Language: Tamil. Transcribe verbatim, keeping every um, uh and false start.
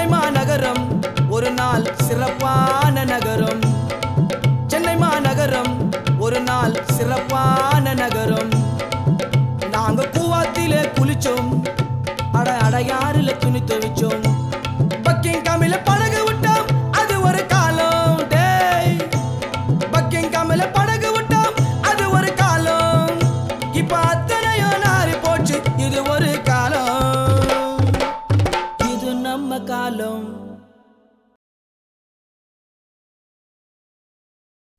மாநகரம் ஒரு நாள் சிறப்பான நகரம். சென்னை மாநகரம் ஒரு நாள் சிறப்பான நகரம். நாங்க கூவாத்திலே குளிச்சோம், அட அடையாறுல துணி துவைச்சோம், பக்கிங் காமில படகு